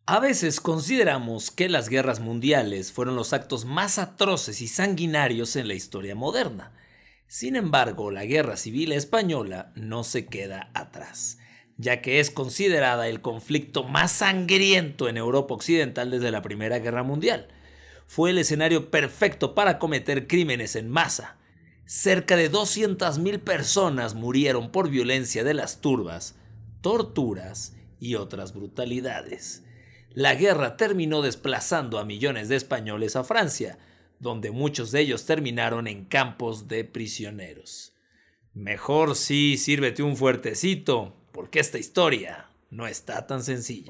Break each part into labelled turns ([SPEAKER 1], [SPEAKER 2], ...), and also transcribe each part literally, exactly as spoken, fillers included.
[SPEAKER 1] A veces consideramos que las guerras mundiales fueron los actos más atroces y sanguinarios en la historia moderna. Sin embargo, la Guerra Civil Española no se queda atrás, ya que es considerada el conflicto más sangriento en Europa Occidental desde la Primera Guerra Mundial. Fue el escenario perfecto para cometer crímenes en masa. Cerca de doscientas mil personas murieron por violencia de las turbas, torturas y otras brutalidades. La guerra terminó desplazando a millones de españoles a Francia, donde muchos de ellos terminaron en campos de prisioneros. Mejor sí, sírvete un fuertecito, porque esta historia no está tan sencilla.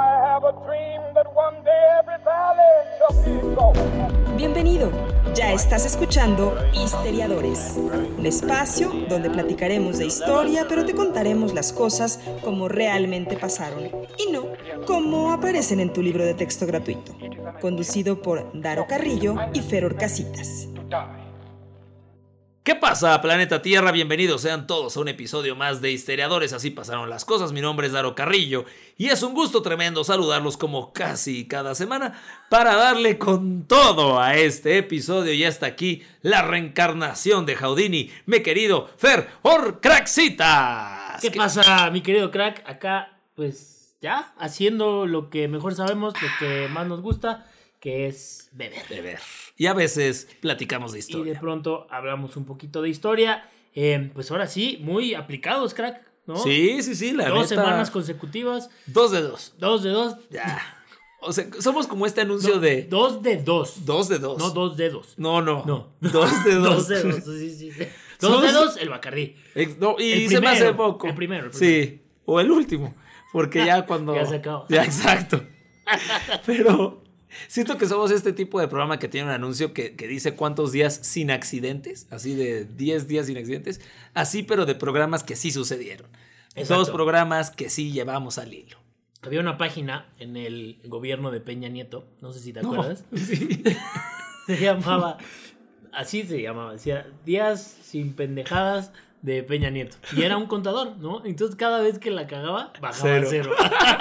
[SPEAKER 2] Bienvenido, ya estás escuchando Historiadores, un espacio donde platicaremos de historia, pero te contaremos las cosas como realmente pasaron y no como aparecen en tu libro de texto gratuito. Conducido por Daro Carrillo y Fer Orcasitas.
[SPEAKER 1] ¿Qué pasa, planeta Tierra? Bienvenidos sean todos a un episodio más de Historiadores, así pasaron las cosas. Mi nombre es Daro Carrillo y es un gusto tremendo saludarlos como casi cada semana para darle con todo a este episodio. Y hasta aquí la reencarnación de Houdini, mi querido Fer Orcraxitas.
[SPEAKER 3] ¿Qué, ¿Qué pasa, mi querido crack? Acá, pues ya, haciendo lo que mejor sabemos, lo que más nos gusta, que es beber.
[SPEAKER 1] Beber. Y a veces platicamos de historia.
[SPEAKER 3] Y de pronto hablamos un poquito de historia. Eh, pues ahora sí, muy aplicados, crack, ¿no?
[SPEAKER 1] Sí, sí, sí, la
[SPEAKER 3] Dos
[SPEAKER 1] neta.
[SPEAKER 3] semanas consecutivas.
[SPEAKER 1] Dos de dos.
[SPEAKER 3] Dos de dos.
[SPEAKER 1] Ya. O sea, somos como este anuncio
[SPEAKER 3] no,
[SPEAKER 1] de...
[SPEAKER 3] Dos de dos.
[SPEAKER 1] Dos de dos.
[SPEAKER 3] No, dos dedos.
[SPEAKER 1] No, no.
[SPEAKER 3] No.
[SPEAKER 1] Dos de dos.
[SPEAKER 3] Dos de dos, sí, sí. sí. Dos de dos, el Bacardí.
[SPEAKER 1] No, y
[SPEAKER 3] el
[SPEAKER 1] se
[SPEAKER 3] primero,
[SPEAKER 1] me hace poco.
[SPEAKER 3] El primero, el
[SPEAKER 1] Sí,
[SPEAKER 3] primero.
[SPEAKER 1] o el último. Porque ya cuando...
[SPEAKER 3] Ya se acabó.
[SPEAKER 1] Ya, exacto. Pero... siento que somos este tipo de programa que tiene un anuncio que, que dice cuántos días sin accidentes, así de diez días sin accidentes, así pero de programas que sí sucedieron. Exacto. Dos programas que sí llevamos al hilo.
[SPEAKER 3] Había una página en el gobierno de Peña Nieto, no sé si te acuerdas.
[SPEAKER 1] No, sí.
[SPEAKER 3] Se llamaba, así se llamaba, decía días sin pendejadas de Peña Nieto. Y era un contador, ¿no? Entonces cada vez que la cagaba, bajaba cero. cero.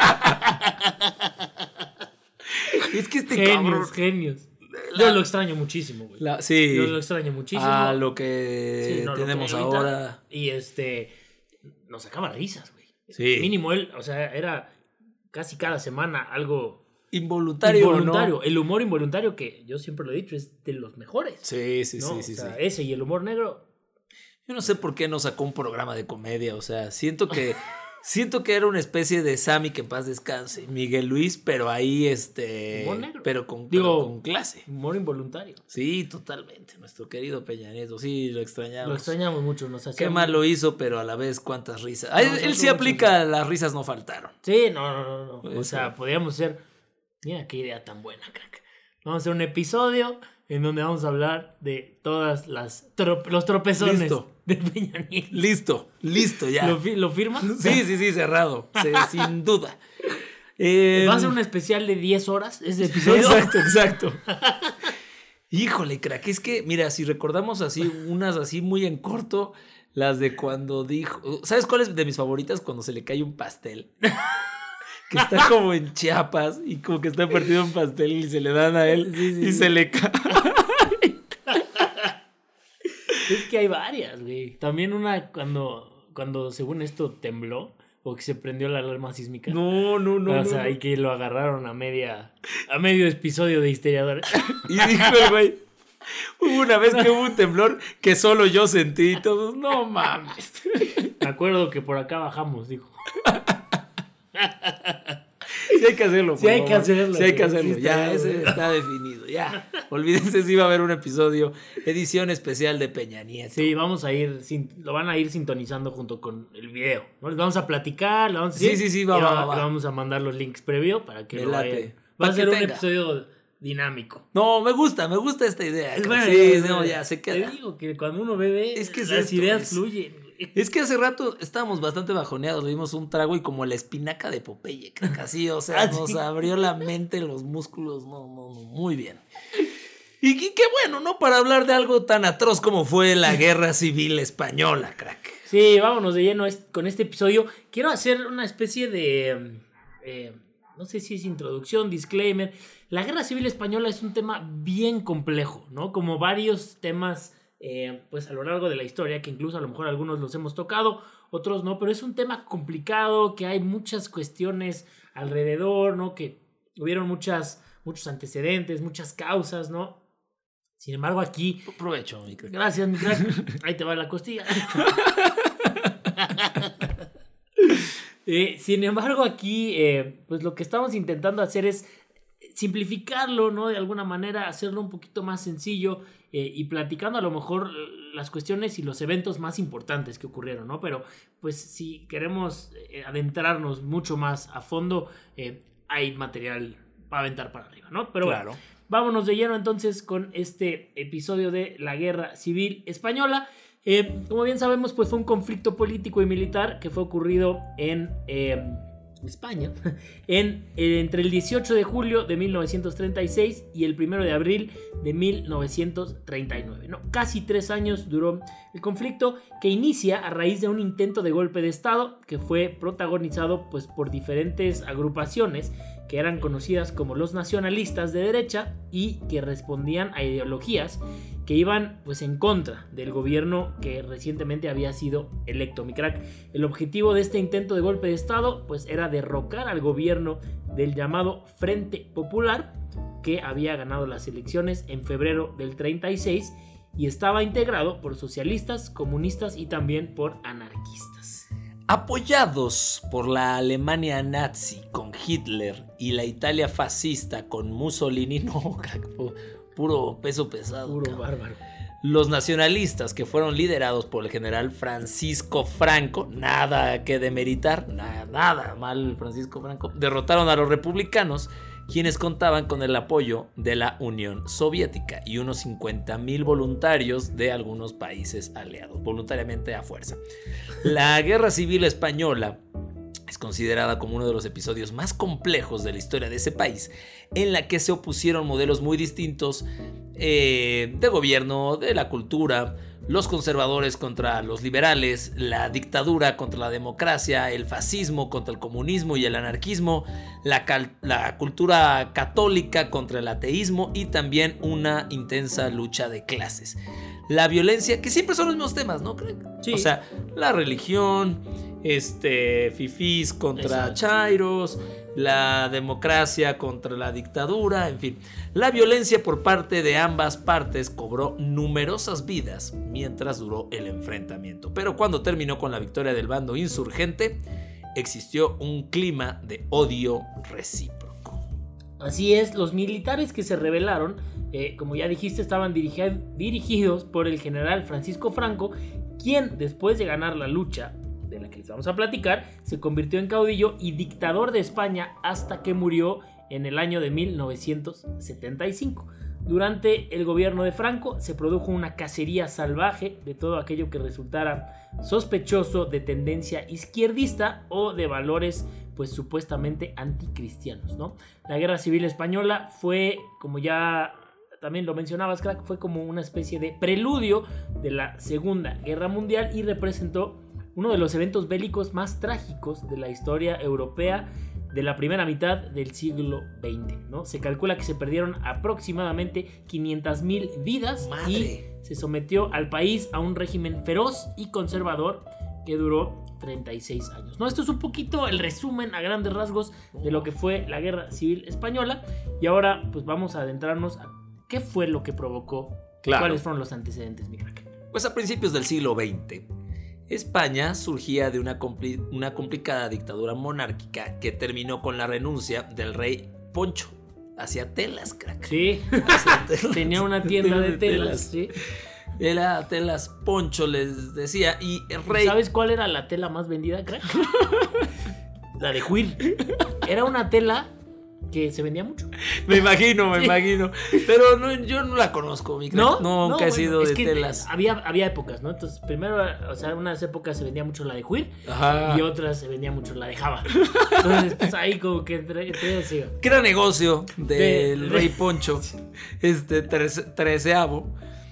[SPEAKER 1] Es que este
[SPEAKER 3] genios,
[SPEAKER 1] cabrón...
[SPEAKER 3] genios.
[SPEAKER 1] La...
[SPEAKER 3] Yo lo extraño muchísimo, güey.
[SPEAKER 1] La... Sí.
[SPEAKER 3] Yo lo extraño muchísimo.
[SPEAKER 1] A lo que sí, no, tenemos lo que ahora.
[SPEAKER 3] Y este... nos sacaba risas, güey.
[SPEAKER 1] Sí.
[SPEAKER 3] Mínimo él, o sea, era casi cada semana algo...
[SPEAKER 1] Involuntario,
[SPEAKER 3] Involuntario.
[SPEAKER 1] ¿no?
[SPEAKER 3] El humor involuntario, que yo siempre lo he dicho, es de los mejores.
[SPEAKER 1] Sí, sí,
[SPEAKER 3] ¿no?
[SPEAKER 1] sí, sí,
[SPEAKER 3] o sea,
[SPEAKER 1] sí.
[SPEAKER 3] Ese y el humor negro...
[SPEAKER 1] Yo no sé por qué no sacó un programa de comedia, o sea, siento que... Siento que era una especie de Sammy, que en paz descanse, Miguel Luis, pero ahí este...
[SPEAKER 3] humor negro.
[SPEAKER 1] Pero con,
[SPEAKER 3] Digo,
[SPEAKER 1] pero con clase.
[SPEAKER 3] Humor involuntario.
[SPEAKER 1] Sí, totalmente. Nuestro querido Peña Nieto, sí, lo extrañamos.
[SPEAKER 3] Lo extrañamos mucho. Nos
[SPEAKER 1] Qué mal lo hizo, pero a la vez cuántas risas. No, él, él sí aplica, mucho. Las risas no faltaron.
[SPEAKER 3] Sí, no, no, no. no.
[SPEAKER 1] Pues
[SPEAKER 3] o sea, sí. Podríamos ser... Mira qué idea tan buena, crack. Vamos a hacer un episodio en donde vamos a hablar de todas las tro- los tropezones
[SPEAKER 1] Listo.
[SPEAKER 3] de Peña Nieto.
[SPEAKER 1] Listo, listo ya.
[SPEAKER 3] ¿Lo, fi- ¿lo firmas?
[SPEAKER 1] Sí, sí, sí, cerrado. Sí, sin duda. Eh,
[SPEAKER 3] Va a ser un especial de diez horas ese episodio.
[SPEAKER 1] Exacto, exacto. Híjole, crack, es que, mira, si recordamos así, unas así muy en corto, las de cuando dijo... ¿Sabes cuál es de mis favoritas? Cuando se le cae un pastel. Que está como en Chiapas y como que está partido un pastel y se le dan a él sí, sí, y sí. se le cae.
[SPEAKER 3] Es que hay varias, güey. También una cuando, cuando según esto tembló o que se prendió la alarma sísmica.
[SPEAKER 1] No, no, no.
[SPEAKER 3] O sea, no, y que lo agarraron a media, a medio episodio de Historiadores.
[SPEAKER 1] Y dijo el güey, hubo una vez que hubo un temblor que solo yo sentí y todos, no mames.
[SPEAKER 3] Me acuerdo que por acá bajamos, dijo.
[SPEAKER 1] Sí hay que hacerlo.
[SPEAKER 3] Sí hay que hacerlo.
[SPEAKER 1] Sí hay que hacerlo.
[SPEAKER 3] Sí
[SPEAKER 1] ya, ese está definido. Ya. Olvídense si va a haber un episodio, edición especial de Peña Nieto.
[SPEAKER 3] Sí, vamos a ir, lo van a ir sintonizando junto con el video, ¿no? Les vamos a platicar, le vamos a decir,
[SPEAKER 1] sí, sí, sí, va, va, va, va.
[SPEAKER 3] Le vamos a mandar los links previo para que
[SPEAKER 1] me
[SPEAKER 3] lo
[SPEAKER 1] late.
[SPEAKER 3] vayan. Va
[SPEAKER 1] pa
[SPEAKER 3] a ser un
[SPEAKER 1] tenga.
[SPEAKER 3] episodio dinámico.
[SPEAKER 1] No, me gusta, me gusta esta idea.
[SPEAKER 3] Es bueno,
[SPEAKER 1] sí,
[SPEAKER 3] es
[SPEAKER 1] no,
[SPEAKER 3] bueno.
[SPEAKER 1] ya se queda.
[SPEAKER 3] Te digo que cuando uno bebe,
[SPEAKER 1] es que es
[SPEAKER 3] las
[SPEAKER 1] esto,
[SPEAKER 3] ideas
[SPEAKER 1] es...
[SPEAKER 3] fluyen.
[SPEAKER 1] Es que hace rato estábamos bastante bajoneados, le dimos un trago y como la espinaca de Popeye, así, o sea,
[SPEAKER 3] ¿Ah,
[SPEAKER 1] nos
[SPEAKER 3] sí?
[SPEAKER 1] abrió la mente, los músculos, no, no, no, muy bien. Y, y qué bueno, ¿no? Para hablar de algo tan atroz como fue la Guerra Civil Española, crack.
[SPEAKER 3] Sí, vámonos de lleno con este episodio. Quiero hacer una especie de... Eh, no sé si es introducción, disclaimer. La Guerra Civil Española es un tema bien complejo, ¿no? Como varios temas, eh, pues a lo largo de la historia, que incluso a lo mejor algunos los hemos tocado, otros no, pero es un tema complicado, que hay muchas cuestiones alrededor, ¿no? Que hubieron muchas, muchos antecedentes, muchas causas, ¿no? Sin embargo, aquí...
[SPEAKER 1] Provecho, mi crack.
[SPEAKER 3] Gracias, mi crack. Ahí te va la costilla. eh, sin embargo, aquí, eh, pues lo que estamos intentando hacer es simplificarlo, ¿no? De alguna manera, hacerlo un poquito más sencillo eh, y platicando a lo mejor las cuestiones y los eventos más importantes que ocurrieron, ¿no? Pero, pues, si queremos eh, adentrarnos mucho más a fondo, eh, hay material para aventar para arriba, ¿no? Pero
[SPEAKER 1] claro.
[SPEAKER 3] Bueno, vámonos de lleno entonces con este episodio de la Guerra Civil Española. Eh, como bien sabemos, pues fue un conflicto político y militar que fue ocurrido en eh, España en, eh, entre el dieciocho de julio de mil novecientos treinta y seis y el primero de abril de mil novecientos treinta y nueve. ¿no? Casi tres años duró el conflicto, que inicia a raíz de un intento de golpe de estado que fue protagonizado pues, por diferentes agrupaciones que eran conocidas como los nacionalistas de derecha y que respondían a ideologías que iban pues en contra del gobierno que recientemente había sido electo, mi crack. El objetivo de este intento de golpe de estado pues era derrocar al gobierno del llamado Frente Popular, que había ganado las elecciones en febrero del treinta y seis y estaba integrado por socialistas, comunistas y también por anarquistas.
[SPEAKER 1] Apoyados por la Alemania nazi con Hitler y la Italia fascista con Mussolini, no, crack, puro peso pesado.
[SPEAKER 3] Puro
[SPEAKER 1] cabrón.
[SPEAKER 3] bárbaro.
[SPEAKER 1] Los nacionalistas, que fueron liderados por el general Francisco Franco, nada que demeritar, nada, nada mal Francisco Franco, derrotaron a los republicanos, quienes contaban con el apoyo de la Unión Soviética y unos cincuenta mil voluntarios de algunos países aliados, voluntariamente a fuerza. La Guerra Civil Española es considerada como uno de los episodios más complejos de la historia de ese país, en la que se opusieron modelos muy distintos eh, de gobierno, de la cultura, los conservadores contra los liberales, la dictadura contra la democracia, el fascismo contra el comunismo y el anarquismo, la, cal- la cultura católica contra el ateísmo y también una intensa lucha de clases. La violencia, que siempre son los mismos temas, ¿no?
[SPEAKER 3] Sí.
[SPEAKER 1] O sea, la religión, este, fifís contra
[SPEAKER 3] Exacto.
[SPEAKER 1] chairos, la democracia contra la dictadura, en fin. La violencia por parte de ambas partes cobró numerosas vidas mientras duró el enfrentamiento. Pero cuando terminó con la victoria del bando insurgente, existió un clima de odio recíproco.
[SPEAKER 3] Así es, los militares que se rebelaron, eh, como ya dijiste, estaban dirigi- dirigidos por el general Francisco Franco, quien después de ganar la lucha, de la que les vamos a platicar, se convirtió en caudillo y dictador de España hasta que murió en el año de mil novecientos setenta y cinco. Durante el gobierno de Franco se produjo una cacería salvaje de todo aquello que resultara sospechoso de tendencia izquierdista o de valores pues supuestamente anticristianos, ¿no? La Guerra Civil Española fue, como ya también lo mencionabas, crack, fue como una especie de preludio de la Segunda Guerra Mundial y representó uno de los eventos bélicos más trágicos de la historia europea de la primera mitad del siglo veinte, ¿no? Se calcula que se perdieron aproximadamente quinientas mil vidas.
[SPEAKER 1] ¡Madre!
[SPEAKER 3] Y se sometió al país a un régimen feroz y conservador que duró treinta y seis años, ¿no? Esto es un poquito el resumen a grandes rasgos de lo que fue la Guerra Civil Española. Y ahora pues vamos a adentrarnos a qué fue lo que provocó,
[SPEAKER 1] Claro.
[SPEAKER 3] cuáles fueron los antecedentes, mi crack.
[SPEAKER 1] Pues a principios del siglo veinte, España surgía de una, compli- una complicada dictadura monárquica que terminó con la renuncia del rey Poncho. Hacía telas, crack.
[SPEAKER 3] Sí,
[SPEAKER 1] Hacía telas.
[SPEAKER 3] tenía una tienda de telas, sí.
[SPEAKER 1] Era telas Poncho, les decía. Y el rey...
[SPEAKER 3] ¿Sabes cuál era la tela más vendida, crack? La de Juir. Era una tela que se vendía mucho.
[SPEAKER 1] Me imagino, me
[SPEAKER 3] Sí.
[SPEAKER 1] imagino. Pero no, yo no la conozco, mi crack.
[SPEAKER 3] ¿No?
[SPEAKER 1] No, nunca
[SPEAKER 3] no,
[SPEAKER 1] he sido
[SPEAKER 3] bueno,
[SPEAKER 1] de
[SPEAKER 3] es que
[SPEAKER 1] telas.
[SPEAKER 3] Había, había épocas, ¿no? Entonces, primero, o sea, unas épocas se vendía mucho la de Juir
[SPEAKER 1] Ajá.
[SPEAKER 3] y otras se vendía mucho la de Java. Entonces, pues ahí como que entre, entre ellos iba.
[SPEAKER 1] Que era negocio del
[SPEAKER 3] De-
[SPEAKER 1] rey Poncho, este trece- treceavo.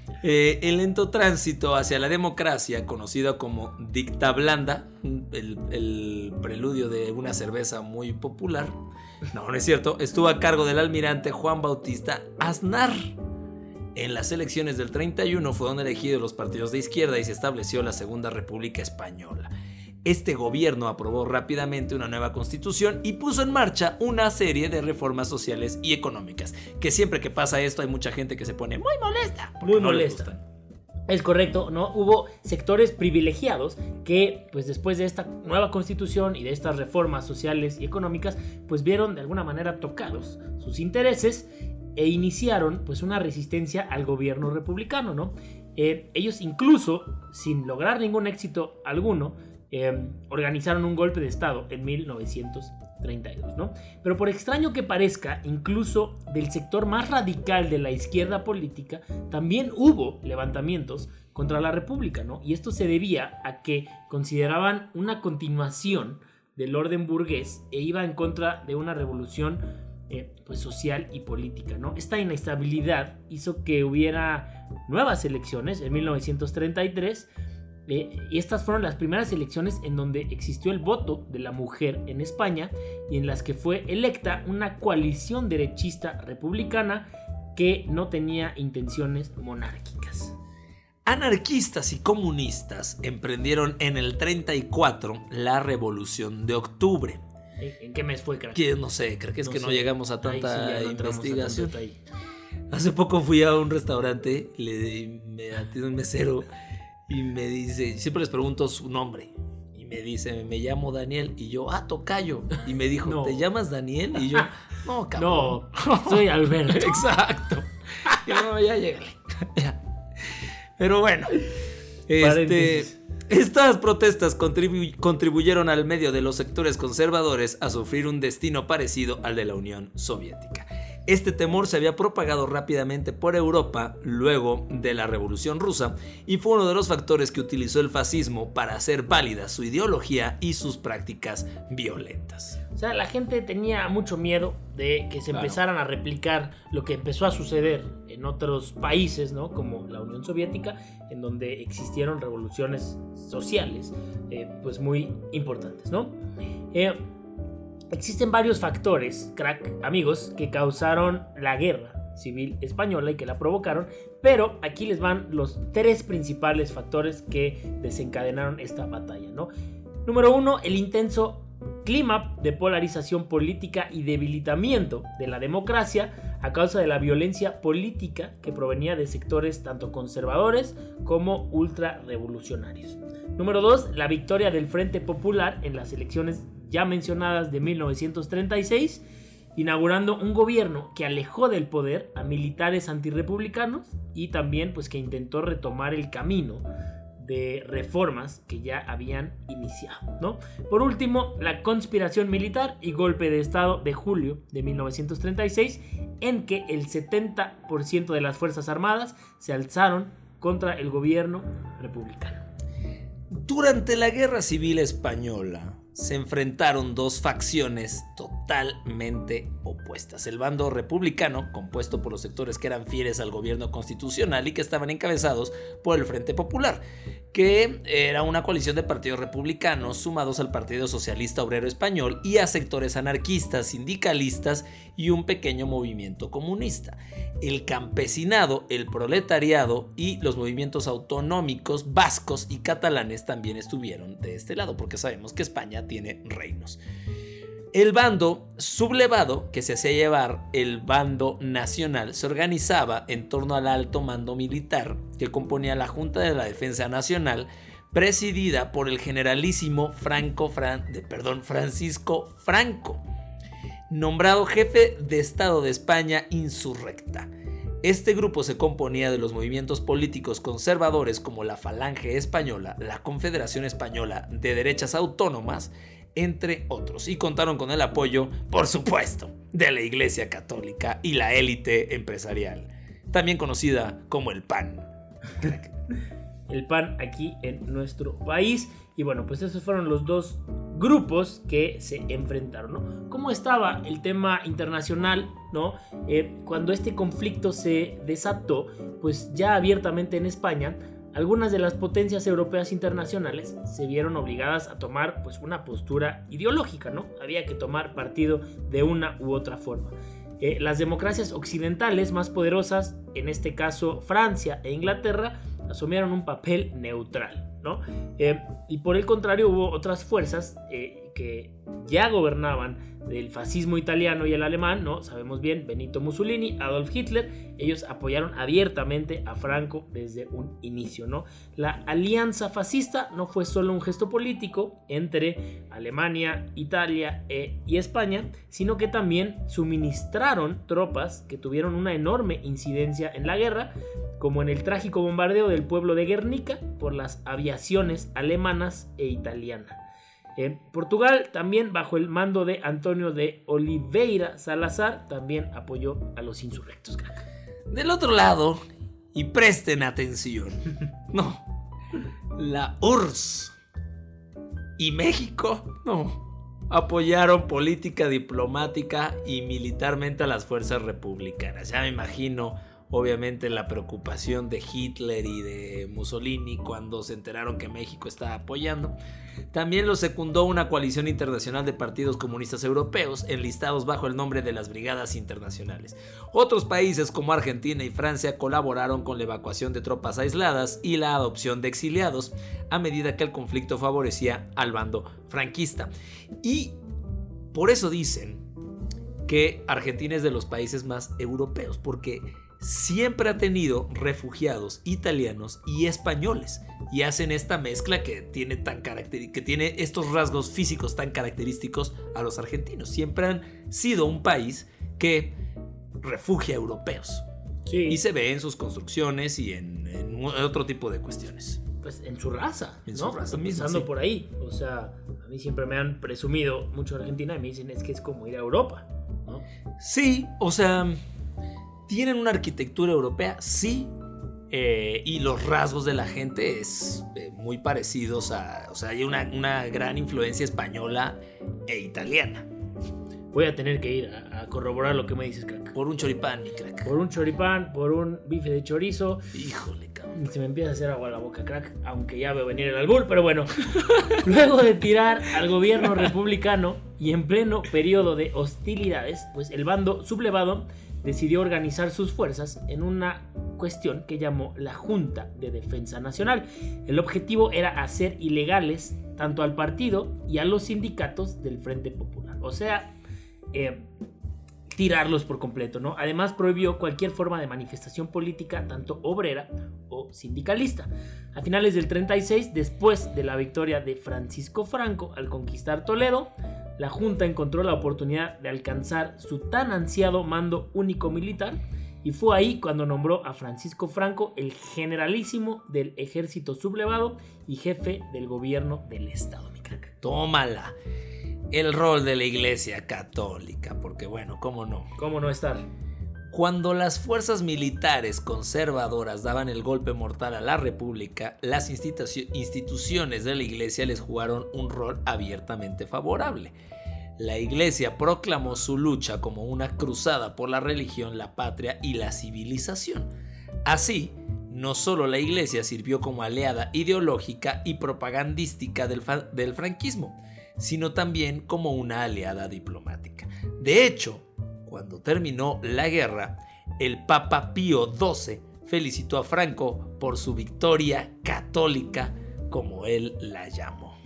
[SPEAKER 1] Eh, el lento tránsito hacia la democracia, conocido como dicta blanda, el, el preludio de una cerveza muy popular, no, no es cierto, estuvo a cargo del almirante Juan Bautista Aznar. En las elecciones del treinta y uno fueron elegidos los partidos de izquierda y se estableció la Segunda República Española. Este gobierno aprobó rápidamente una nueva constitución y puso en marcha una serie de reformas sociales y económicas. Que siempre que pasa esto hay mucha gente que se pone muy molesta.
[SPEAKER 3] Muy no molesta. Es correcto, ¿no? Hubo sectores privilegiados que, pues después de esta nueva constitución y de estas reformas sociales y económicas, pues vieron de alguna manera tocados sus intereses e iniciaron pues una resistencia al gobierno republicano, ¿no? Eh, ellos incluso, sin lograr ningún éxito alguno, Eh, organizaron un golpe de estado en mil novecientos treinta y dos, ¿no? Pero por extraño que parezca, incluso del sector más radical de la izquierda política, también hubo levantamientos contra la república, ¿no? Y esto se debía a que consideraban una continuación del orden burgués e iba en contra de una revolución eh, pues social y política, ¿no? Esta inestabilidad hizo que hubiera nuevas elecciones en mil novecientos treinta y tres. Eh, y estas fueron las primeras elecciones en donde existió el voto de la mujer en España y en las que fue electa una coalición derechista republicana que no tenía intenciones monárquicas.
[SPEAKER 1] Anarquistas y comunistas emprendieron en el treinta y cuatro la Revolución de Octubre.
[SPEAKER 3] ¿En qué mes fue, crack?
[SPEAKER 1] Que no sé, creo que es no que sé. no llegamos a tanta
[SPEAKER 3] Ay, sí, no
[SPEAKER 1] investigación.
[SPEAKER 3] A
[SPEAKER 1] Hace poco fui a un restaurante, le me atiende un mesero y me dice, siempre les pregunto su nombre. Y me dice, me llamo Daniel. Y yo, ah, tocayo. Y me dijo, no. ¿Te llamas Daniel? Y yo, no, cabrón.
[SPEAKER 3] No, soy Alberto.
[SPEAKER 1] Exacto. Y yo, no, ya llegué. Pero bueno, este, estas protestas contribu- contribuyeron al medio de los sectores conservadores a sufrir un destino parecido al de la Unión Soviética. Este temor se había propagado rápidamente por Europa luego de la Revolución Rusa y fue uno de los factores que utilizó el fascismo para hacer válida su ideología y sus prácticas violentas.
[SPEAKER 3] O sea, la gente tenía mucho miedo de que se claro. empezaran a replicar lo que empezó a suceder en otros países, ¿no? Como la Unión Soviética, en donde existieron revoluciones sociales eh, pues muy importantes, ¿no? Eh, Existen varios factores, crack, amigos, que causaron la guerra civil española y que la provocaron, pero aquí les van los tres principales factores que desencadenaron esta batalla, ¿no? Número uno, el intenso clima de polarización política y debilitamiento de la democracia a causa de la violencia política que provenía de sectores tanto conservadores como ultrarrevolucionarios. Número dos, la victoria del Frente Popular en las elecciones ya mencionadas de mil novecientos treinta y seis, inaugurando un gobierno que alejó del poder a militares antirrepublicanos y también pues que intentó retomar el camino de reformas que ya habían iniciado, ¿no? Por último, la conspiración militar y golpe de estado de julio de mil novecientos treinta y seis, en que el setenta por ciento de las fuerzas armadas se alzaron contra el gobierno republicano.
[SPEAKER 1] Durante la Guerra Civil Española se enfrentaron dos facciones totalmente opuestas. El bando republicano, compuesto por los sectores que eran fieles al gobierno constitucional y que estaban encabezados por el Frente Popular, que era una coalición de partidos republicanos sumados al Partido Socialista Obrero Español y a sectores anarquistas, sindicalistas y un pequeño movimiento comunista. El campesinado, el proletariado y los movimientos autonómicos vascos y catalanes también estuvieron de este lado, porque sabemos que España tiene reinos. El bando sublevado, que se hacía llevar el bando nacional, se organizaba en torno al alto mando militar que componía la Junta de la Defensa Nacional, presidida por el generalísimo Franco Fran, de, perdón, Francisco Franco, nombrado jefe de Estado de España insurrecta. Este grupo se componía de los movimientos políticos conservadores como la Falange Española, la Confederación Española de Derechas Autónomas, entre otros, y contaron con el apoyo, por supuesto, de la Iglesia Católica y la élite empresarial, también conocida como el P A N.
[SPEAKER 3] El P A N aquí en nuestro país. Y bueno, pues esos fueron los dos grupos que se enfrentaron, ¿no? ¿Cómo estaba el tema internacional, ¿no? Eh, cuando este conflicto se desató, pues ya abiertamente en España, algunas de las potencias europeas internacionales se vieron obligadas a tomar pues una postura ideológica, ¿no? Había que tomar partido de una u otra forma. Eh, las democracias occidentales más poderosas, en este caso Francia e Inglaterra, asumieron un papel neutral, ¿no? Eh, y por el contrario hubo otras fuerzas eh, que ya gobernaban del fascismo italiano y el alemán, ¿no? Sabemos bien, Benito Mussolini, Adolf Hitler, ellos apoyaron abiertamente a Franco desde un inicio, ¿no? La alianza fascista no fue solo un gesto político entre Alemania, Italia eh, y España, sino que también suministraron tropas que tuvieron una enorme incidencia en la guerra, como en el trágico bombardeo del pueblo de Guernica por las aviaciones alemanas e italianas. Eh, Portugal, también bajo el mando de Antonio de Oliveira Salazar, también apoyó a los insurrectos, crack.
[SPEAKER 1] Del otro lado, y presten atención, no, la U R S S y México, no, apoyaron política diplomática y militarmente a las fuerzas republicanas. Ya me imagino, obviamente, la preocupación de Hitler y de Mussolini cuando se enteraron que México estaba apoyando. También lo secundó una coalición internacional de partidos comunistas europeos enlistados bajo el nombre de las Brigadas Internacionales. Otros países como Argentina y Francia colaboraron con la evacuación de tropas aisladas y la adopción de exiliados a medida que el conflicto favorecía al bando franquista. Y por eso dicen que Argentina es de los países más europeos, porque siempre ha tenido refugiados italianos y españoles y hacen esta mezcla que tiene, tan caracter- que tiene estos rasgos físicos tan característicos a los argentinos. Siempre han sido un país que refugia a europeos. Sí. Y se ve en sus construcciones y en, en otro tipo de cuestiones.
[SPEAKER 3] Pues en su raza,
[SPEAKER 1] en
[SPEAKER 3] ¿no?
[SPEAKER 1] su raza misma,
[SPEAKER 3] Empezando
[SPEAKER 1] sí.
[SPEAKER 3] por ahí. O sea, a mí siempre me han presumido mucho Argentina y me dicen es que es como ir a Europa, ¿no?
[SPEAKER 1] Sí, o sea, tienen una arquitectura europea, sí, eh, y los rasgos de la gente es eh, muy parecidos a, o sea, hay una, una gran influencia española e italiana.
[SPEAKER 3] Voy a tener que ir a, a corroborar lo que me dices, crack.
[SPEAKER 1] Por un choripán, mi crack.
[SPEAKER 3] Por un choripán, por un bife de chorizo.
[SPEAKER 1] Híjole, cabrón.
[SPEAKER 3] Se me empieza a hacer agua la boca, crack, aunque ya veo venir el albur, pero bueno. Luego de tirar al gobierno republicano y en pleno periodo de hostilidades, pues el bando sublevado decidió organizar sus fuerzas en una cuestión que llamó la Junta de Defensa Nacional. El objetivo era hacer ilegales tanto al partido y a los sindicatos del Frente Popular. O sea, eh, tirarlos por completo, ¿no? Además prohibió cualquier forma de manifestación política, tanto obrera o sindicalista. A finales del treinta y seis, después de la victoria de Francisco Franco al conquistar Toledo, la Junta encontró la oportunidad de alcanzar su tan ansiado mando único militar y fue ahí cuando nombró a Francisco Franco el generalísimo del ejército sublevado y jefe del gobierno del estado, mi crack.
[SPEAKER 1] Tómala. El rol de la Iglesia Católica, porque bueno, ¿cómo no?
[SPEAKER 3] ¿Cómo no estar?
[SPEAKER 1] Cuando las fuerzas militares conservadoras daban el golpe mortal a la República, las institu- instituciones de la Iglesia les jugaron un rol abiertamente favorable. La Iglesia proclamó su lucha como una cruzada por la religión, la patria y la civilización. Así, no solo la Iglesia sirvió como aliada ideológica y propagandística del, fa- del franquismo, sino también como una aliada diplomática. De hecho, cuando terminó la guerra, el Papa Pío doce felicitó a Franco por su victoria católica, como él la llamó.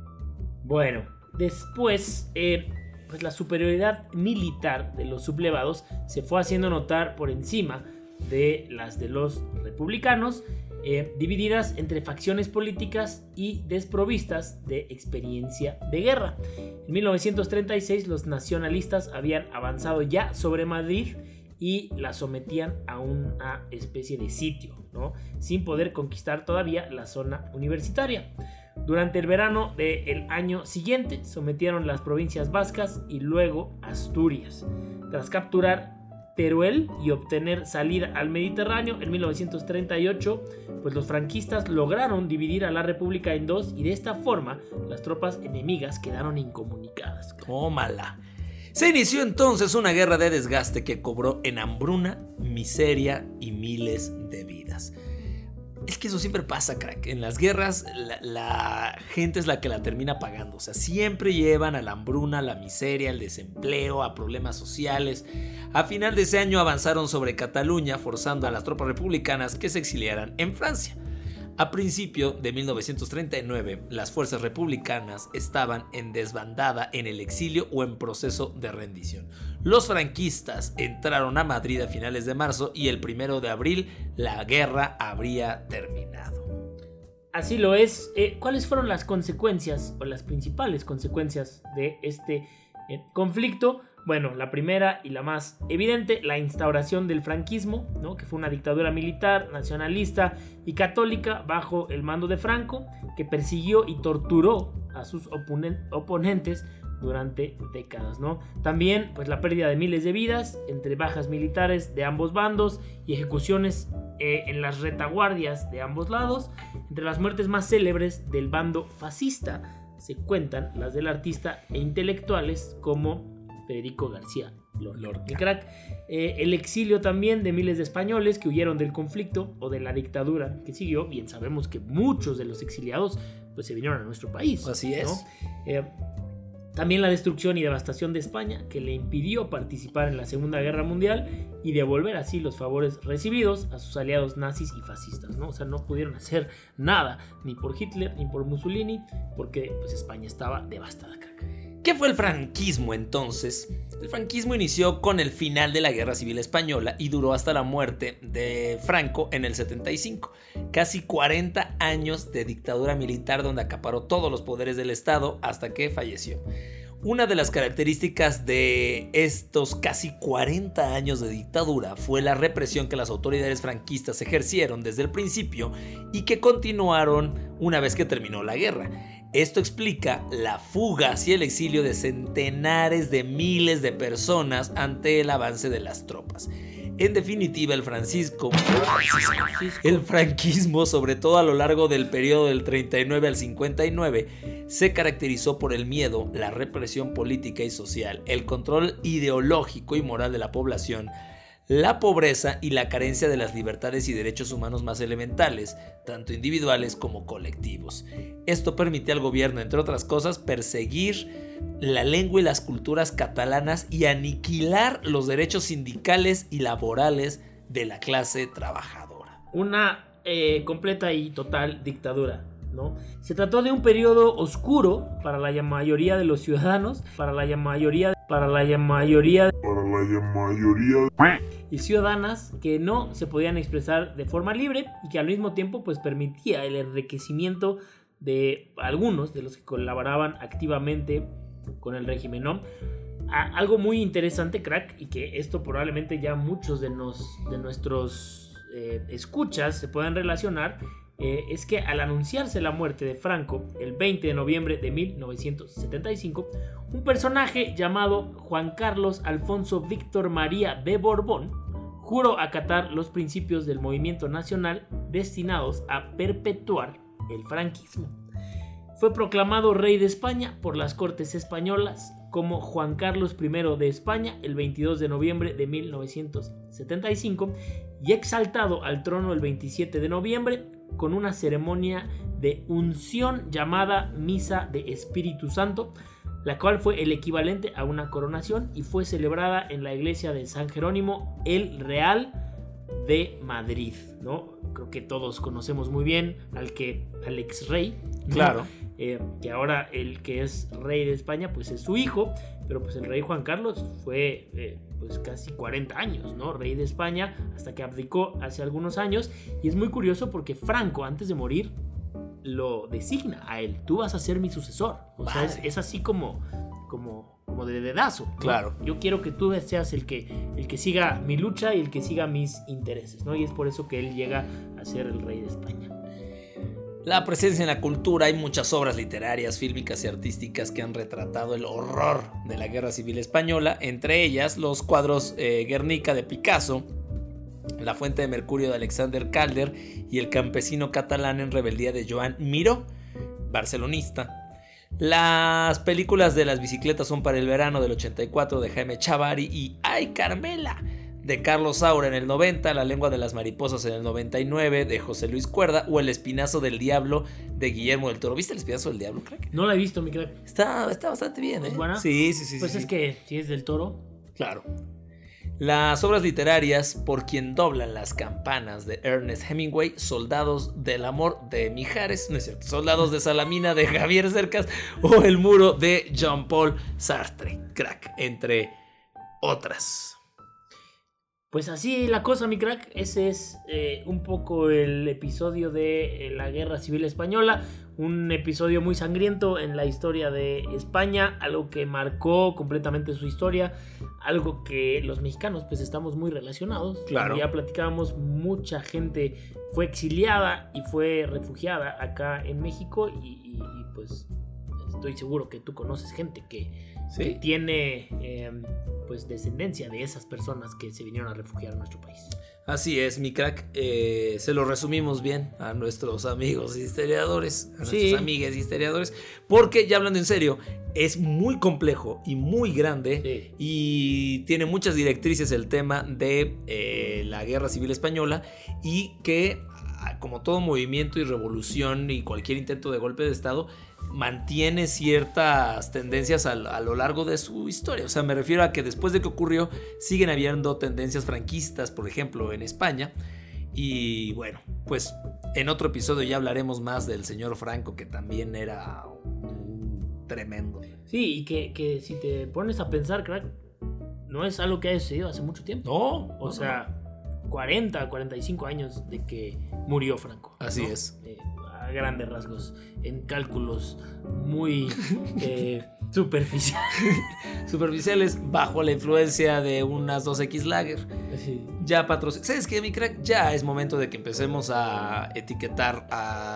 [SPEAKER 3] Bueno, después, eh, pues la superioridad militar de los sublevados se fue haciendo notar por encima de las de los republicanos, eh, divididas entre facciones políticas y desprovistas de experiencia de guerra. En mil novecientos treinta y seis los nacionalistas habían avanzado ya sobre Madrid y la sometían a una especie de sitio, ¿no? Sin poder conquistar todavía la zona universitaria. Durante el verano del año siguiente sometieron las provincias vascas y luego Asturias. Tras capturar Teruel y obtener salida al Mediterráneo. En mil novecientos treinta y ocho, pues los franquistas lograron dividir a la República en dos y de esta forma las tropas enemigas quedaron incomunicadas.
[SPEAKER 1] Tómala. Se inició entonces una guerra de desgaste que cobró en hambruna, miseria y miles de vidas. Es que eso siempre pasa, crack. En las guerras la, la gente es la que la termina pagando. O sea, siempre llevan a la hambruna, a la miseria, al desempleo, a problemas sociales. A final de ese año avanzaron sobre Cataluña, forzando a las tropas republicanas que se exiliaran en Francia. A principio de mil novecientos treinta y nueve, las fuerzas republicanas estaban en desbandada, en el exilio o en proceso de rendición. Los franquistas entraron a Madrid a finales de marzo y el primero de abril la guerra habría terminado.
[SPEAKER 3] Así lo es. Eh, ¿Cuáles fueron las consecuencias o las principales consecuencias de este eh, conflicto? Bueno, la primera y la más evidente, la instauración del franquismo, ¿no? Que fue una dictadura militar, nacionalista y católica bajo el mando de Franco, que persiguió y torturó a sus oponen- oponentes durante décadas, ¿no? También, pues, la pérdida de miles de vidas entre bajas militares de ambos bandos y ejecuciones eh, en las retaguardias de ambos lados. Entre las muertes más célebres del bando fascista se cuentan las del artista e intelectuales como Federico García Lorca. El crack, eh, el exilio también de miles de españoles que huyeron del conflicto o de la dictadura que siguió. Bien sabemos que muchos de los exiliados pues se vinieron a nuestro país.
[SPEAKER 1] Así es.
[SPEAKER 3] ¿No? Eh, también la destrucción y devastación de España, que le impidió participar en la Segunda Guerra Mundial y devolver así los favores recibidos a sus aliados nazis y fascistas, ¿no? O sea, no pudieron hacer nada, ni por Hitler, ni por Mussolini, porque pues España estaba devastada, crack.
[SPEAKER 1] ¿Qué fue el franquismo entonces? El franquismo inició con el final de la Guerra Civil Española y duró hasta la muerte de Franco en el setenta y cinco. Casi cuarenta años de dictadura militar donde acaparó todos los poderes del Estado hasta que falleció. Una de las características de estos casi cuarenta años de dictadura fue la represión que las autoridades franquistas ejercieron desde el principio y que continuaron una vez que terminó la guerra. Esto explica la fuga hacia el exilio de centenares de miles de personas ante el avance de las tropas. En definitiva, el Francisco, el franquismo, sobre todo a lo largo del periodo del treinta y nueve al cincuenta y nueve, se caracterizó por el miedo, la represión política y social, el control ideológico y moral de la población, la pobreza y la carencia de las libertades y derechos humanos más elementales, tanto individuales como colectivos. Esto permite al gobierno, entre otras cosas, perseguir la lengua y las culturas catalanas y aniquilar los derechos sindicales y laborales de la clase trabajadora.
[SPEAKER 3] Una eh, completa y total dictadura, ¿no? Se trató de un periodo oscuro para la mayoría de los ciudadanos, para la mayoría, para la mayoría,
[SPEAKER 4] para la mayoría
[SPEAKER 3] y ciudadanas que no se podían expresar de forma libre y que al mismo tiempo pues permitía el enriquecimiento de algunos de los que colaboraban activamente con el régimen, ¿no? A, algo muy interesante, crack, y que esto probablemente ya muchos de, nos, de nuestros eh, escuchas se puedan relacionar, eh, es que al anunciarse la muerte de Franco el veinte de noviembre de mil novecientos setenta y cinco, un personaje llamado Juan Carlos Alfonso Víctor María de Borbón juró acatar los principios del movimiento nacional destinados a perpetuar el franquismo. Fue proclamado rey de España por las Cortes españolas como Juan Carlos primero de España el veintidós de noviembre de mil novecientos setenta y cinco y exaltado al trono el veintisiete de noviembre con una ceremonia de unción llamada Misa de Espíritu Santo, la cual fue el equivalente a una coronación y fue celebrada en la iglesia de San Jerónimo el Real de Madrid, ¿no? Creo que todos conocemos muy bien al que al ex rey, ¿no?
[SPEAKER 1] Claro.
[SPEAKER 3] Eh, que ahora el que es rey de España pues es su hijo, pero pues el rey Juan Carlos fue eh, pues casi cuarenta años, ¿no? Rey de España hasta que abdicó hace algunos años, y es muy curioso porque Franco antes de morir lo designa a él: tú vas a ser mi sucesor. O vale. sea, es, es así como, como, como de dedazo, ¿no?
[SPEAKER 1] Claro.
[SPEAKER 3] Yo quiero que tú seas el que, el que siga mi lucha y el que siga mis intereses, ¿no? Y es por eso que él llega a ser el rey de España.
[SPEAKER 1] la presencia en la cultura. Hay muchas obras literarias, fílmicas y artísticas que han retratado el horror de la Guerra Civil Española, entre ellas los cuadros eh, Guernica de Picasso, La Fuente de Mercurio de Alexander Calder y El campesino catalán en rebeldía de Joan Miró, barcelonista. Las películas de Las bicicletas son para el verano del ochenta y cuatro de Jaime Chavari y Ay Carmela de Carlos Saura en el noventa, La lengua de las mariposas en el noventa y nueve de José Luis Cuerda o El espinazo del diablo de Guillermo del Toro. ¿Viste El espinazo del diablo, crack?
[SPEAKER 3] No la he visto, mi crack.
[SPEAKER 1] Está, está bastante bien, ¿eh?
[SPEAKER 3] ¿Es buena?
[SPEAKER 1] Sí, sí, sí.
[SPEAKER 3] Pues
[SPEAKER 1] sí,
[SPEAKER 3] es
[SPEAKER 1] sí.
[SPEAKER 3] que si es del Toro.
[SPEAKER 1] Claro. Las obras literarias por quien doblan las campanas de Ernest Hemingway, Soldados del amor de Mijares, no es cierto, Soldados de Salamina de Javier Cercas o El muro de Jean-Paul Sartre, crack, entre otras.
[SPEAKER 3] Pues así la cosa, mi crack. Ese es eh, un poco el episodio de eh, la Guerra Civil Española. Un episodio muy sangriento en la historia de España. Algo que marcó completamente su historia. Algo que los mexicanos pues estamos muy relacionados.
[SPEAKER 1] Claro.
[SPEAKER 3] Como ya platicábamos, mucha gente fue exiliada y fue refugiada acá en México. Y, y, y pues estoy seguro que tú conoces gente que,
[SPEAKER 1] ¿Sí?
[SPEAKER 3] que tiene... Eh, pues descendencia de esas personas que se vinieron a refugiar a nuestro país.
[SPEAKER 1] Así es, mi crack. Eh, se lo resumimos bien a nuestros amigos historiadores, a
[SPEAKER 3] Sí.
[SPEAKER 1] nuestros amigues historiadores, porque ya hablando en serio, es muy complejo y muy grande
[SPEAKER 3] Sí.
[SPEAKER 1] y tiene muchas directrices el tema de eh, la Guerra Civil Española y que, como todo movimiento y revolución y cualquier intento de golpe de Estado, mantiene ciertas tendencias a, a lo largo de su historia. O sea, me refiero a que después de que ocurrió siguen habiendo tendencias franquistas, por ejemplo, en España. Y bueno, pues en otro episodio ya hablaremos más del señor Franco, que también era un tremendo.
[SPEAKER 3] Sí, y que, que si te pones a pensar, crack, no es algo que haya sucedido hace mucho tiempo.
[SPEAKER 1] No,
[SPEAKER 3] O sea, cuarenta, cuarenta y cinco años de que murió Franco.
[SPEAKER 1] Así
[SPEAKER 3] ¿no?
[SPEAKER 1] es.
[SPEAKER 3] Eh, a grandes rasgos, en cálculos muy eh, superficiales.
[SPEAKER 1] Superficiales, bajo la influencia de unas dos equis Lager.
[SPEAKER 3] Sí.
[SPEAKER 1] Ya patrocin... ¿Sabes qué, mi crack? Ya es momento de que empecemos a etiquetar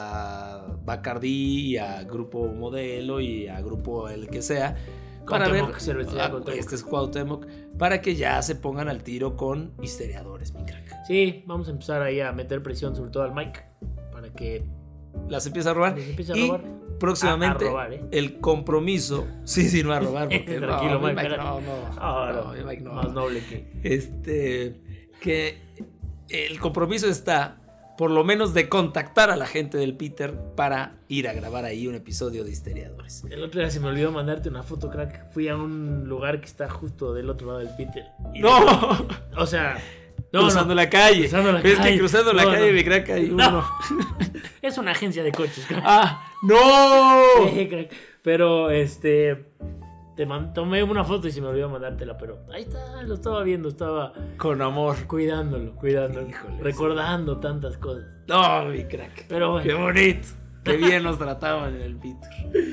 [SPEAKER 1] a Bacardí, a Grupo Modelo y a Grupo el que sea. Para ver,
[SPEAKER 3] Cuauhtémoc, cervecería
[SPEAKER 1] ah,
[SPEAKER 3] Cuauhtémoc.
[SPEAKER 1] este es Cuauhtémoc, para que ya se pongan al tiro con historiadores, mi crack.
[SPEAKER 3] Sí, vamos a empezar ahí a meter presión sobre todo al Mike para que
[SPEAKER 1] Las empieza a robar.
[SPEAKER 3] les empiece a
[SPEAKER 1] y
[SPEAKER 3] robar.
[SPEAKER 1] próximamente
[SPEAKER 3] A- a robar, ¿eh?
[SPEAKER 1] el compromiso. Sí, sí, no a robar. Porque
[SPEAKER 3] Tranquilo,
[SPEAKER 1] no, mi
[SPEAKER 3] Mike,
[SPEAKER 1] Mike,
[SPEAKER 3] espérate.
[SPEAKER 1] no, no,
[SPEAKER 3] Ah,
[SPEAKER 1] no,
[SPEAKER 3] no,
[SPEAKER 1] mi Mike, no.
[SPEAKER 3] más noble que...
[SPEAKER 1] Este, que el compromiso está, por lo menos, de contactar a la gente del Peter para ir a grabar ahí un episodio de Historiadores.
[SPEAKER 3] El otro día se me olvidó mandarte una foto, crack. Fui a un lugar que está justo del otro lado del Peter. Y-
[SPEAKER 1] ¡No!
[SPEAKER 3] O sea... No,
[SPEAKER 1] cruzando
[SPEAKER 3] no.
[SPEAKER 1] la calle.
[SPEAKER 3] Cruzando la
[SPEAKER 1] ¿Ves
[SPEAKER 3] calle.
[SPEAKER 1] que cruzando la
[SPEAKER 3] No,
[SPEAKER 1] calle,
[SPEAKER 3] no.
[SPEAKER 1] mi crack, hay
[SPEAKER 3] No.
[SPEAKER 1] uno?
[SPEAKER 3] Es una agencia de coches, crack.
[SPEAKER 1] ¡Ah! ¡No!
[SPEAKER 3] Eh, crack. Pero, este... Te man- tomé una foto y se me olvidó mandártela, pero ahí está, lo estaba viendo, estaba
[SPEAKER 1] Con amor.
[SPEAKER 3] cuidándolo, cuidándolo.
[SPEAKER 1] Híjole,
[SPEAKER 3] recordando tantas cosas.
[SPEAKER 1] ¡No, mi crack!
[SPEAKER 3] Pero bueno.
[SPEAKER 1] ¡Qué bonito! ¡Qué bien nos trataban en el Peter!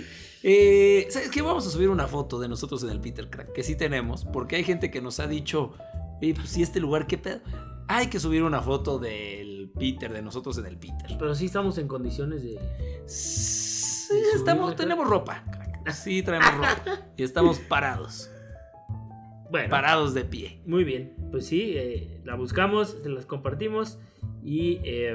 [SPEAKER 1] Eh, ¿Sabes qué? Vamos a subir una foto de nosotros en el Peter, crack, que sí tenemos, porque hay gente que nos ha dicho, "Oye, pues sí, este lugar, ¿qué pedo?" Hay que subir una foto del Peter, de nosotros en el Peter.
[SPEAKER 3] Pero sí estamos en condiciones de...
[SPEAKER 1] Sí,
[SPEAKER 3] ¿De
[SPEAKER 1] estamos,
[SPEAKER 3] subirla,
[SPEAKER 1] tenemos ropa, crack. Sí, traemos ropa. Y estamos parados.
[SPEAKER 3] Bueno,
[SPEAKER 1] Parados de pie.
[SPEAKER 3] muy bien. Pues sí, eh, la buscamos, se las compartimos y eh,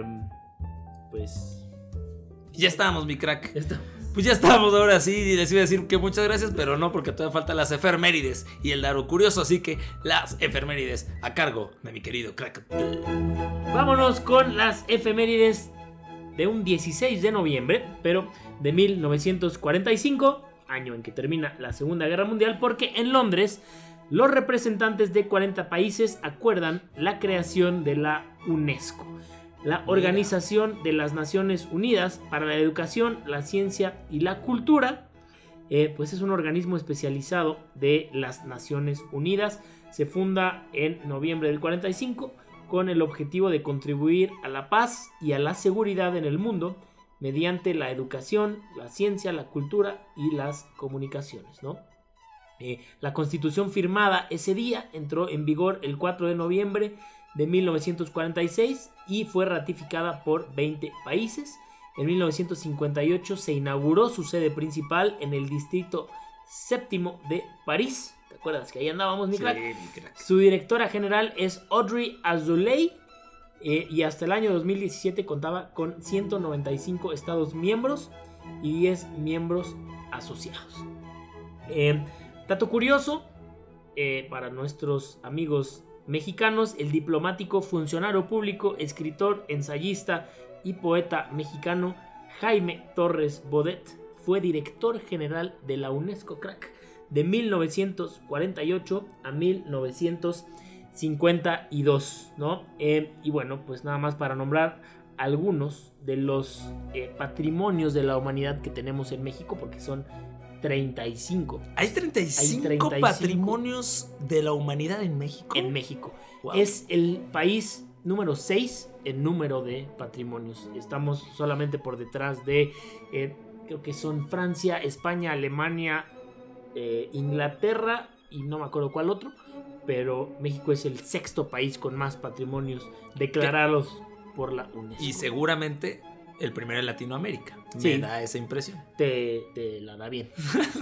[SPEAKER 3] pues...
[SPEAKER 1] Ya estamos, mi crack.
[SPEAKER 3] Ya está.
[SPEAKER 1] Pues ya estamos ahora sí, y les iba a decir que muchas gracias, pero no, porque todavía faltan las efemérides y el dato curioso, así que las efemérides a cargo de mi querido crack.
[SPEAKER 3] Vámonos con las efemérides de un dieciséis de noviembre, pero de mil novecientos cuarenta y cinco, año en que termina la Segunda Guerra Mundial, porque en Londres los representantes de cuarenta países acuerdan la creación de la UNESCO, la Organización de las Naciones Unidas para la Educación, la Ciencia y la Cultura. Eh, pues es un organismo especializado de las Naciones Unidas. Se funda en noviembre del cuarenta y cinco con el objetivo de contribuir a la paz y a la seguridad en el mundo mediante la educación, la ciencia, la cultura y las comunicaciones, ¿no? Eh, la Constitución firmada ese día entró en vigor el cuatro de noviembre de mil novecientos cuarenta y seis y fue ratificada por veinte países. En mil novecientos cincuenta y ocho se inauguró su sede principal en el distrito séptimo de París. ¿Te acuerdas que ahí andábamos, mi crack?
[SPEAKER 1] Sí, mi crack.
[SPEAKER 3] Su directora general es Audrey Azoulay. Eh, y hasta el año dos mil diecisiete contaba con ciento noventa y cinco estados miembros y diez miembros asociados. Eh, dato curioso, eh, para nuestros amigos mexicanos, el diplomático, funcionario público, escritor, ensayista y poeta mexicano Jaime Torres Bodet fue director general de la UNESCO, crack, de mil novecientos cuarenta y ocho a mil novecientos cincuenta y dos, ¿no? Eh, y bueno, pues nada más para nombrar algunos de los eh, patrimonios de la humanidad que tenemos en México, porque son treinta y cinco.
[SPEAKER 1] Hay treinta y cinco, Hay treinta y cinco patrimonios de la humanidad en México.
[SPEAKER 3] En México.
[SPEAKER 1] Wow.
[SPEAKER 3] Es el país número seis en número de patrimonios. Estamos solamente por detrás de, eh, creo que son Francia, España, Alemania, eh, Inglaterra y no me acuerdo cuál otro. Pero México es el sexto país con más patrimonios declarados por la UNESCO.
[SPEAKER 1] Y seguramente el primero en Latinoamérica.
[SPEAKER 3] Sí.
[SPEAKER 1] Me da esa impresión.
[SPEAKER 3] Te, te la da bien.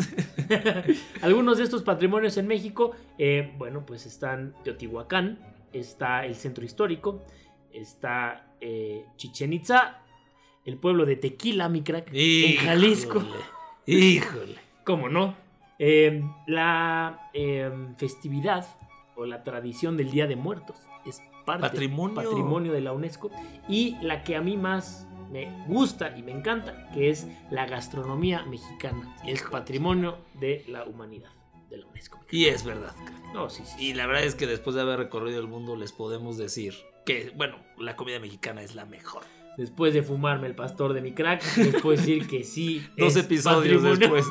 [SPEAKER 3] Algunos de estos patrimonios en México, eh, bueno, pues están Teotihuacán, está el Centro Histórico, está eh, Chichén Itzá, el pueblo de Tequila, mi crack,
[SPEAKER 1] Híjole,
[SPEAKER 3] en Jalisco.
[SPEAKER 1] Híjole.
[SPEAKER 3] ¿Cómo no? Eh, la eh, festividad o la tradición del Día de Muertos es parte
[SPEAKER 1] Patrimonio.
[SPEAKER 3] patrimonio de la UNESCO, y la que a mí más me gusta y me encanta, que es la gastronomía mexicana, es patrimonio de la humanidad de la UNESCO.
[SPEAKER 1] Y es verdad.
[SPEAKER 3] No, sí, sí.
[SPEAKER 1] Y la verdad es que después de haber recorrido el mundo les podemos decir que, bueno, la comida mexicana es la mejor.
[SPEAKER 3] Después de fumarme el pastor de mi crack, les puedo decir que sí.
[SPEAKER 1] Dos
[SPEAKER 3] es
[SPEAKER 1] episodios
[SPEAKER 3] patrimonio.
[SPEAKER 1] después.